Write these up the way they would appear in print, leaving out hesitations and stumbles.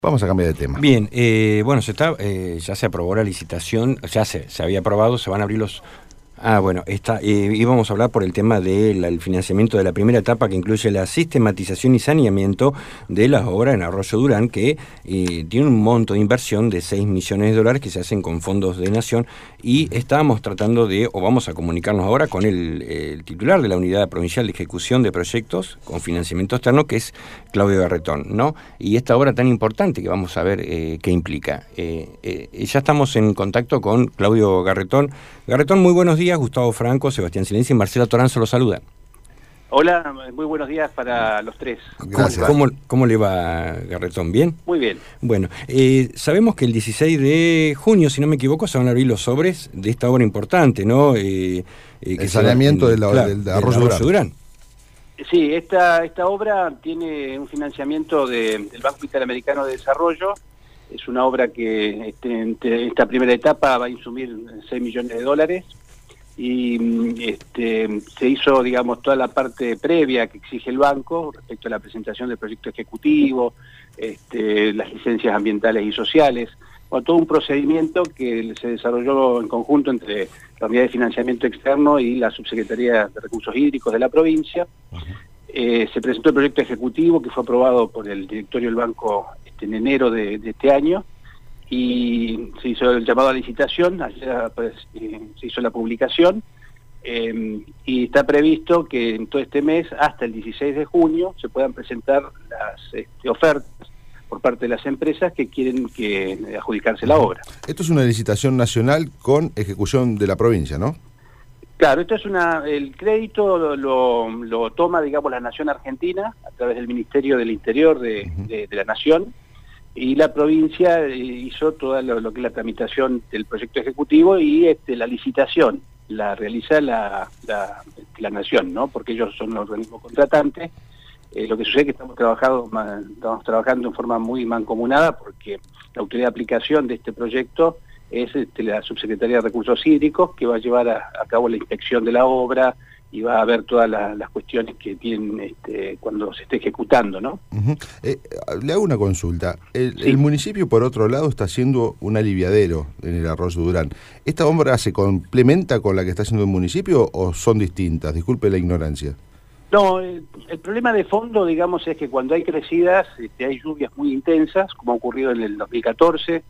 Vamos a cambiar de tema. Bien, bueno, ya se aprobó la licitación, ya se había aprobado, se van a abrir los... íbamos a hablar por el tema del financiamiento de la primera etapa, que incluye la sistematización y saneamiento de las obras en Arroyo Durán, que tiene un monto de inversión de 6 millones de dólares que se hacen con fondos de Nación, y estábamos tratando vamos a comunicarnos ahora con el titular de la Unidad Provincial de Ejecución de Proyectos con Financiamiento Externo, que es Claudio Garretón, ¿no? Y esta obra tan importante que vamos a ver qué implica. Ya estamos en contacto con Claudio Garretón. Garretón, muy buenos días. Gustavo Franco, Sebastián Silenzi y Marcela Toranzo los saluda. Hola, muy buenos días para los tres. Gracias. ¿Cómo le va, Garretón? ¿Bien? Muy bien. Bueno, sabemos que el 16 de junio, si no me equivoco, se van a abrir los sobres de esta obra importante, ¿no? El saneamiento del Arroyo Durán. Sí, esta obra tiene un financiamiento del Banco Interamericano de Desarrollo. Es una obra que en esta primera etapa va a insumir 6 millones de dólares. Y se hizo, digamos, toda la parte previa que exige el banco respecto a la presentación del proyecto ejecutivo, las licencias ambientales y sociales, todo un procedimiento que se desarrolló en conjunto entre la Unidad de Financiamiento Externo y la Subsecretaría de Recursos Hídricos de la provincia. Se presentó el proyecto ejecutivo que fue aprobado por el directorio del banco en enero de este año, y se hizo el llamado a licitación. Ayer se hizo la publicación, y está previsto que en todo este mes, hasta el 16 de junio, se puedan presentar las ofertas por parte de las empresas que quieren adjudicarse la obra. Esto es una licitación nacional con ejecución de la provincia, ¿no? Claro, esto es el crédito lo toma, digamos, la Nación Argentina a través del Ministerio del Interior de la Nación, y la provincia hizo toda lo que es la tramitación del proyecto ejecutivo, y la licitación la realiza la Nación, ¿no? Porque ellos son los organismos contratantes. Lo que sucede es que estamos trabajando en forma muy mancomunada, porque la autoridad de aplicación de este proyecto es la Subsecretaría de Recursos Hídricos, que va a llevar a cabo la inspección de la obra y va a ver todas las cuestiones que tienen cuando se esté ejecutando, ¿no? Le hago una consulta. El municipio, por otro lado, está haciendo un aliviadero en el Arroyo Durán. ¿Esta obra se complementa con la que está haciendo el municipio o son distintas? Disculpe la ignorancia. No, el problema de fondo, digamos, es que cuando hay crecidas, hay lluvias muy intensas, como ha ocurrido en el 2014,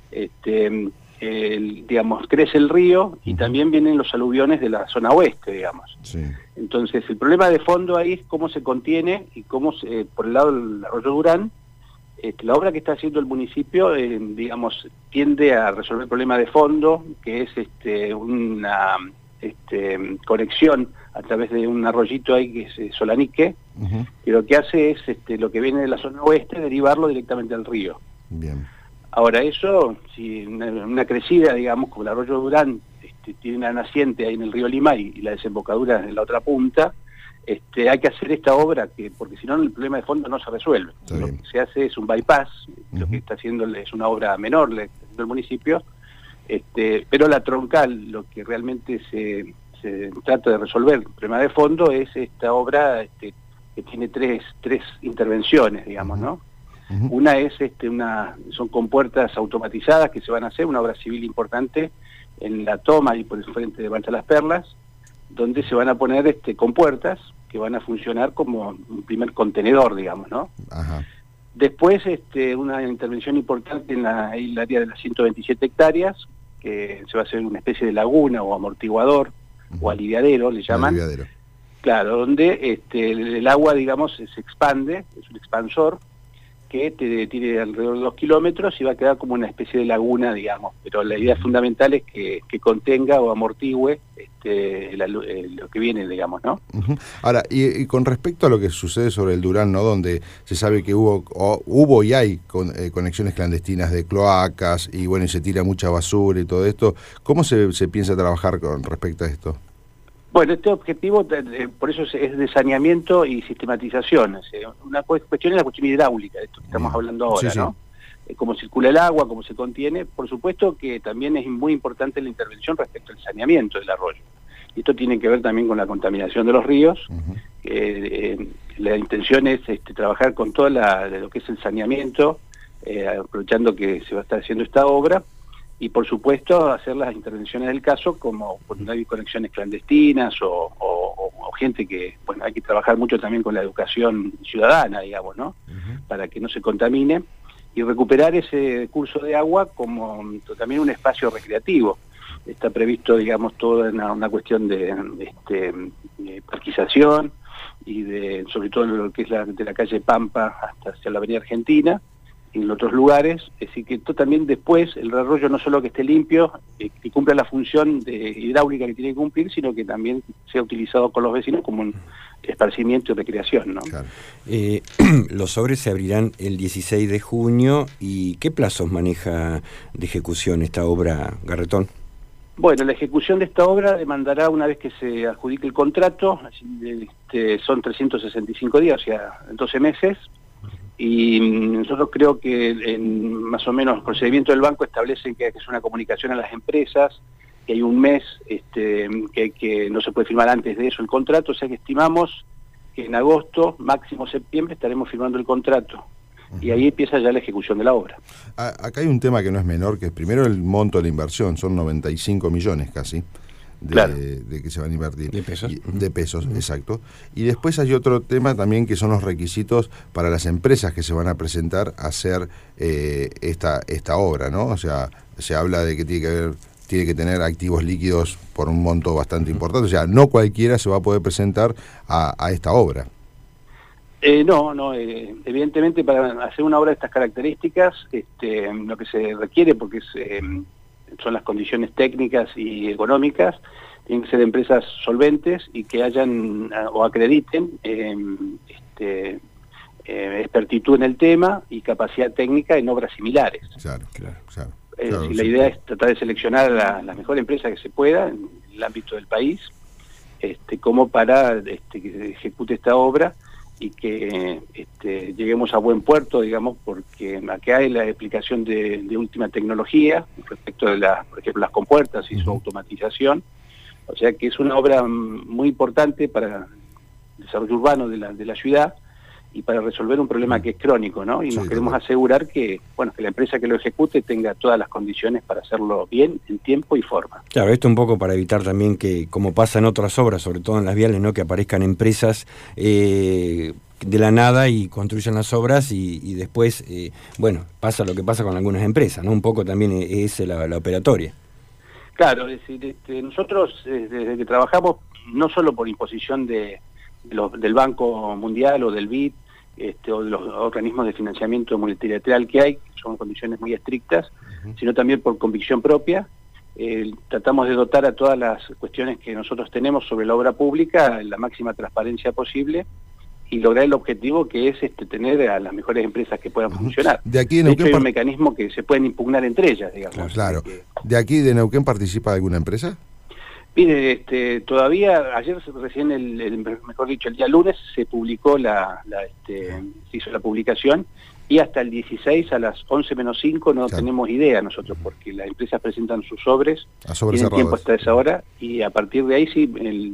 digamos, crece el río y también vienen los aluviones de la zona oeste, digamos. Sí. Entonces, el problema de fondo ahí es cómo se contiene y cómo, por el lado del Arroyo Durán, la obra que está haciendo el municipio, digamos, tiende a resolver el problema de fondo, que es una conexión a través de un arroyito ahí que es Solanique, que lo que hace es lo que viene de la zona oeste, derivarlo directamente al río. Bien. Ahora eso, si una crecida, digamos, como el Arroyo Durán tiene una naciente ahí en el río Limay y la desembocadura en la otra punta, hay que hacer esta obra, porque si no el problema de fondo no se resuelve. Lo que se hace es un bypass, lo que está haciendo es una obra menor del municipio, pero la troncal, lo que realmente se trata de resolver el problema de fondo es esta obra que tiene tres intervenciones, digamos, ¿no? Una es son compuertas automatizadas que se van a hacer, una obra civil importante en la toma y por el frente de Balsa Las Perlas, donde se van a poner compuertas que van a funcionar como un primer contenedor, digamos, ¿no? Ajá. Después una intervención importante en el área de las 127 hectáreas, que se va a hacer una especie de laguna o amortiguador, o aliviadero, le llaman. Aliviadero. Claro, donde el agua, digamos, se expande, es un expansor, que tiene alrededor de 2 kilómetros y va a quedar como una especie de laguna, digamos, pero la idea fundamental es que contenga o amortigüe lo que viene, digamos, ¿no? Ahora, y con respecto a lo que sucede sobre el Durán, ¿no? Donde se sabe que hubo y hay conexiones clandestinas de cloacas y bueno, y se tira mucha basura y todo esto, ¿cómo se piensa trabajar con respecto a esto? Bueno, este objetivo, por eso es de saneamiento y sistematización. Una cuestión es la cuestión hidráulica, de esto que estamos hablando ahora, sí, ¿no? Cómo circula el agua, cómo se contiene. Por supuesto que también es muy importante la intervención respecto al saneamiento del arroyo. Y esto tiene que ver también con la contaminación de los ríos. La intención es trabajar con todo lo que es el saneamiento, aprovechando que se va a estar haciendo esta obra, y por supuesto hacer las intervenciones del caso, como cuando hay conexiones clandestinas o gente que, bueno, hay que trabajar mucho también con la educación ciudadana, digamos, ¿no? Para que no se contamine, y recuperar ese curso de agua como también un espacio recreativo. Está previsto, digamos, toda una cuestión de parquización y sobre todo en lo que es de la calle Pampa hasta hacia la avenida Argentina y en otros lugares. Así que esto también después, el arroyo no solo que esté limpio, que cumpla la función hidráulica que tiene que cumplir, sino que también sea utilizado por los vecinos como un esparcimiento y recreación, ¿no? Claro. Los sobres se abrirán el 16 de junio. ¿Y qué plazos maneja de ejecución esta obra, Garretón? Bueno, la ejecución de esta obra demandará, una vez que se adjudique el contrato, son 365 días, o sea, 12 meses, y nosotros creo que más o menos el procedimiento del banco establece que es una comunicación a las empresas, que hay un mes, que no se puede firmar antes de eso el contrato, o sea que estimamos que en agosto, máximo septiembre, estaremos firmando el contrato. Y ahí empieza ya la ejecución de la obra. Acá hay un tema que no es menor, que es primero el monto de la inversión, son 95 millones casi, de que se van a invertir. ¿De pesos? De pesos, exacto. Y después hay otro tema también, que son los requisitos para las empresas que se van a presentar a hacer esta obra, ¿no? O sea, se habla de que tiene que tener activos líquidos por un monto bastante importante, o sea, no cualquiera se va a poder presentar a esta obra. No, evidentemente para hacer una obra de estas características, lo que se requiere, porque son las condiciones técnicas y económicas, tienen que ser empresas solventes y que hayan o acrediten expertitud en el tema y capacidad técnica en obras similares. Claro. La idea es tratar de seleccionar a la mejor empresa que se pueda en el ámbito del país, como para que se ejecute esta obra y que lleguemos a buen puerto, digamos, porque acá hay la aplicación de última tecnología respecto de por ejemplo, las compuertas y su automatización. O sea que es una obra muy importante para el desarrollo urbano de la ciudad y para resolver un problema que es crónico, ¿no? Y nos queremos asegurar que la empresa que lo ejecute tenga todas las condiciones para hacerlo bien, en tiempo y forma. Claro, esto un poco para evitar también que, como pasa en otras obras, sobre todo en las viales, ¿no?, que aparezcan empresas de la nada y construyan las obras y después, pasa lo que pasa con algunas empresas, ¿no? Un poco también es la operatoria. Claro, es decir, nosotros desde que trabajamos, no solo por imposición del Banco Mundial o del BID, o de los organismos de financiamiento multilateral que hay, que son condiciones muy estrictas, sino también por convicción propia. Tratamos de dotar a todas las cuestiones que nosotros tenemos sobre la obra pública la máxima transparencia posible y lograr el objetivo, que es tener a las mejores empresas que puedan funcionar. De aquí de hecho, hay un mecanismo que se pueden impugnar entre ellas, digamos. Claro. ¿De aquí de Neuquén participa alguna empresa? Mire, todavía, ayer recién, mejor dicho, el día lunes se publicó se hizo la publicación, y hasta el 16 a las 11 menos 5 no tenemos idea nosotros, porque las empresas presentan sus sobres, tienen tiempo hasta esa hora, y a partir de ahí sí,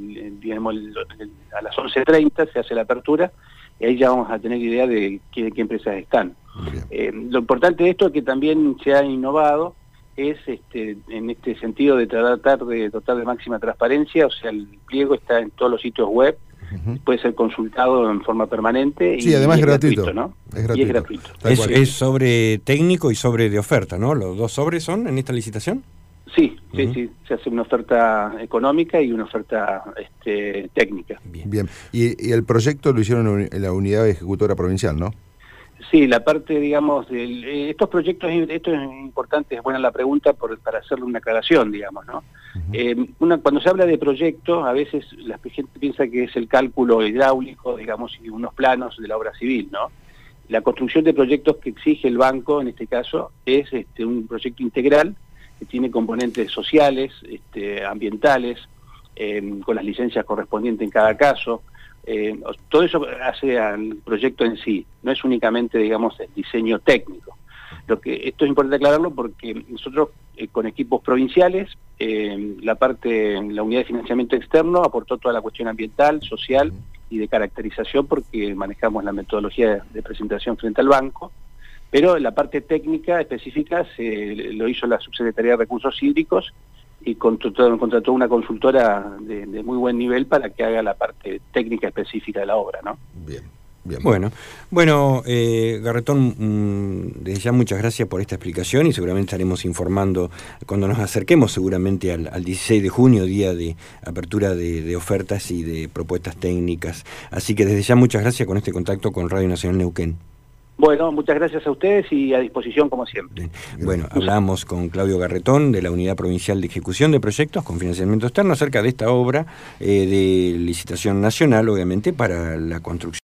a las 11:30 se hace la apertura, y ahí ya vamos a tener idea de qué empresas están. Lo importante de esto es que también se ha innovado, es en este sentido de tratar de dotar de máxima transparencia, o sea, el pliego está en todos los sitios web, puede ser consultado en forma permanente. Sí, además es gratuito, ¿no? Es gratuito. Y es gratuito. Es sobre técnico y sobre de oferta, ¿no? ¿Los dos sobres son en esta licitación? Sí, se hace una oferta económica y una oferta técnica. Bien. Y el proyecto lo hicieron en la unidad ejecutora provincial, ¿no? Sí, la parte, digamos, estos proyectos, esto es importante, es buena la pregunta para hacerle una aclaración, digamos, ¿no? Cuando se habla de proyectos, a veces la gente piensa que es el cálculo hidráulico, digamos, y unos planos de la obra civil, ¿no? La construcción de proyectos que exige el banco, en este caso, es un proyecto integral que tiene componentes sociales, ambientales, con las licencias correspondientes en cada caso. Todo eso hace al proyecto en sí, no es únicamente, digamos, el diseño técnico. Esto es importante aclararlo porque nosotros con equipos provinciales, la unidad de financiamiento externo aportó toda la cuestión ambiental, social y de caracterización, porque manejamos la metodología de presentación frente al banco, pero la parte técnica específica lo hizo la Subsecretaría de Recursos Hídricos y contrató una consultora de muy buen nivel para que haga la parte técnica específica de la obra, ¿no? Bien. Bueno, Garretón, desde ya muchas gracias por esta explicación y seguramente estaremos informando cuando nos acerquemos seguramente al 16 de junio, día de apertura de ofertas y de propuestas técnicas. Así que desde ya muchas gracias con este contacto con Radio Nacional Neuquén. Bueno, muchas gracias a ustedes y a disposición como siempre. Bueno, hablamos con Claudio Garretón de la Unidad Provincial de Ejecución de Proyectos con Financiamiento Externo acerca de esta obra de licitación nacional, obviamente, para la construcción